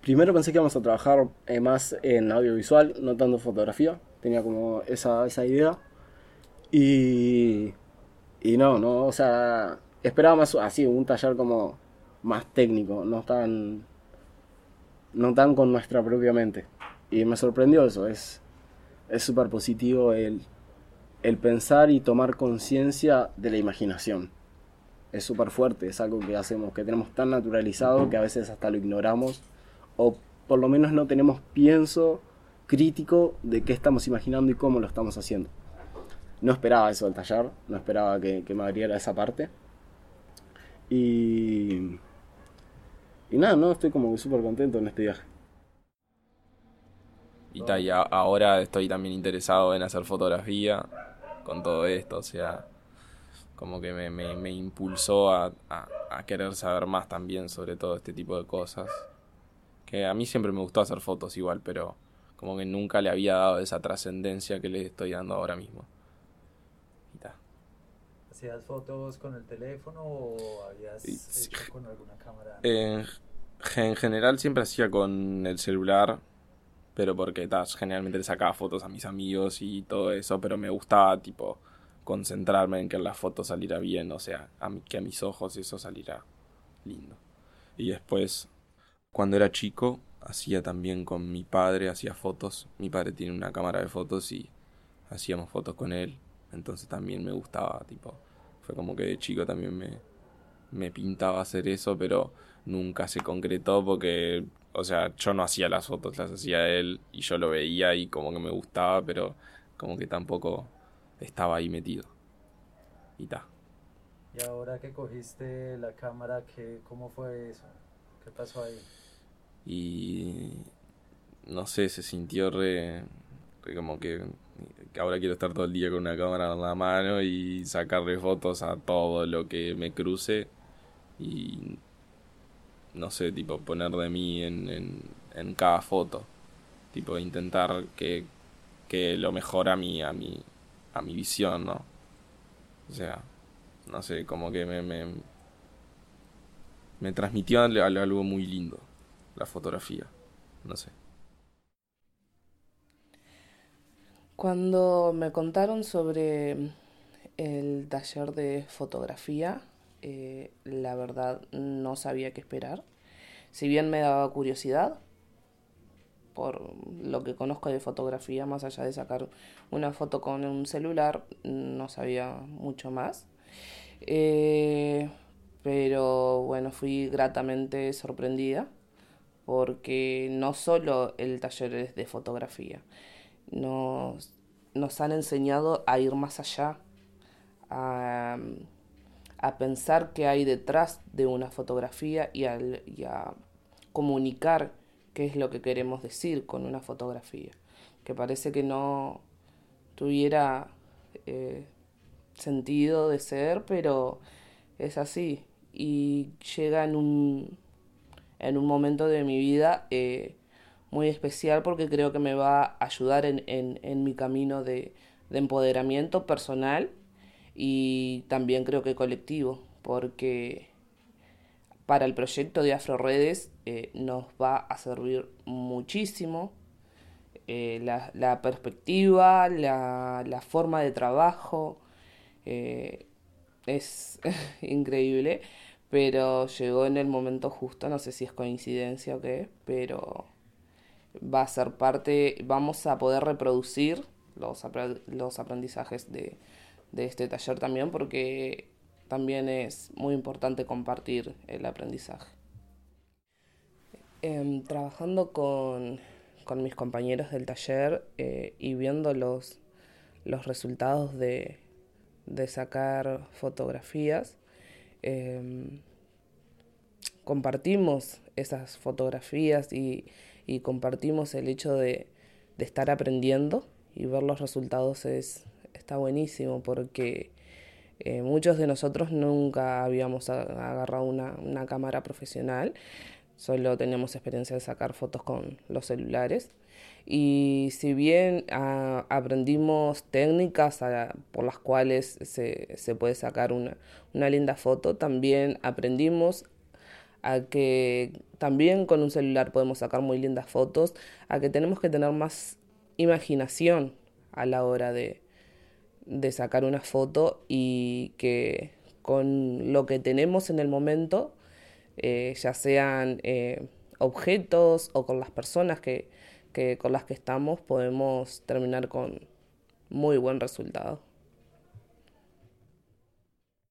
Primero pensé que íbamos a trabajar más en audiovisual, no tanto fotografía. Tenía como esa idea. Y, y no, o sea, esperaba más así, un taller como más técnico, no tan con nuestra propia mente. Y me sorprendió eso, es súper positivo el pensar y tomar conciencia de la imaginación. Es súper fuerte, es algo que hacemos, que tenemos tan naturalizado que a veces hasta lo ignoramos, o por lo menos no tenemos pienso crítico de qué estamos imaginando y cómo lo estamos haciendo. No esperaba eso del taller, no esperaba que me abriera esa parte. Y, y nada, no, estoy como súper contento en este viaje. Y ahora estoy también interesado en hacer fotografía con todo esto, o sea, como que me impulsó a querer saber más también sobre todo este tipo de cosas. Que a mí siempre me gustó hacer fotos igual, pero como que nunca le había dado esa trascendencia que le estoy dando ahora mismo. Y ta. ¿Hacías fotos con el teléfono o Y habías hecho con alguna cámara antes? En, en general siempre hacía con el celular, pero porque generalmente le sacaba fotos a mis amigos y todo eso, pero me gustaba tipo concentrarme en que la foto saliera bien, o sea, que a mis ojos eso saliera lindo. Y después, cuando era chico, hacía también con mi padre, hacía fotos. Mi padre tiene una cámara de fotos y hacíamos fotos con él, entonces también me gustaba, tipo, fue como que de chico también me pintaba hacer eso, pero nunca se concretó porque, o sea, yo no hacía las fotos, las hacía él y yo lo veía y como que me gustaba, pero como que tampoco estaba ahí metido. Y ta. Y ahora que cogiste la cámara, ¿cómo fue eso? ¿Qué pasó ahí? Y no sé, se sintió re como que ahora quiero estar todo el día con una cámara en la mano y sacarle fotos a todo lo que me cruce y no sé, tipo poner de mí en cada foto. Tipo intentar que lo mejora a mi visión, ¿no? O sea, no sé, como que me transmitió algo muy lindo, la fotografía, no sé. Cuando me contaron sobre el taller de fotografía, la verdad no sabía qué esperar. Si bien me daba curiosidad por lo que conozco de fotografía, más allá de sacar una foto con un celular, no sabía mucho más. Eh, pero bueno, fui gratamente sorprendida porque no solo el taller es de fotografía, nos, nos han enseñado a ir más allá, a, a pensar qué hay detrás de una fotografía y a comunicar qué es lo que queremos decir con una fotografía, que parece que no tuviera eh, sentido de ser, pero es así. Y llega en un momento de mi vida muy especial porque creo que me va a ayudar en mi camino de empoderamiento personal y también creo que colectivo, porque para el proyecto de Afroredes nos va a servir muchísimo la perspectiva, la forma de trabajo. eh, es increíble, pero llegó en el momento justo, no sé si es coincidencia o qué, pero va a ser parte, vamos a poder reproducir los aprendizajes de este taller también, porque también es muy importante compartir el aprendizaje. Trabajando con mis compañeros del taller y viendo los resultados de sacar fotografías, eh, compartimos esas fotografías y compartimos el hecho de estar aprendiendo y ver los resultados está buenísimo porque muchos de nosotros nunca habíamos agarrado una cámara profesional, solo teníamos experiencia de sacar fotos con los celulares. Y si bien aprendimos técnicas por las cuales se puede sacar una linda foto, también aprendimos a que también con un celular podemos sacar muy lindas fotos, a que tenemos que tener más imaginación a la hora de sacar una foto y que con lo que tenemos en el momento, ya sean objetos o con las personas con las que estamos, podemos terminar con muy buen resultado.